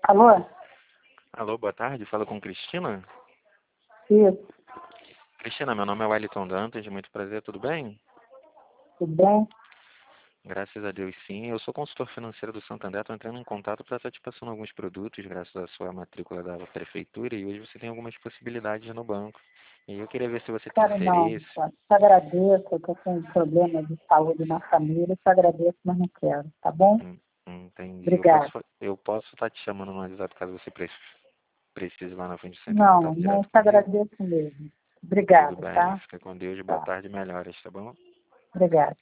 Alô? Alô, boa tarde. Fala com Cristina. Isso, Cristina, meu nome é Wellington Dantas, muito prazer, tudo bem? tudo bem? Graças a Deus, sim. Eu sou consultor financeiro do Santander, estou entrando em contato para estar te passando alguns produtos, graças à sua matrícula da prefeitura, e hoje você tem algumas possibilidades no banco. E eu queria ver se você tem Quero não, interesse. tá? Te agradeço, eu estou com um problema de saúde na família, te agradeço, mas não quero, tá bom? Entendi. Obrigada. Eu posso estar te chamando no WhatsApp caso você precise lá na frente do centro em Não, contato não direto te comigo. agradeço mesmo. Tudo Obrigada, bem, tá? fica com Deus, boa Tá, tarde, melhoras, tá bom? obrigada.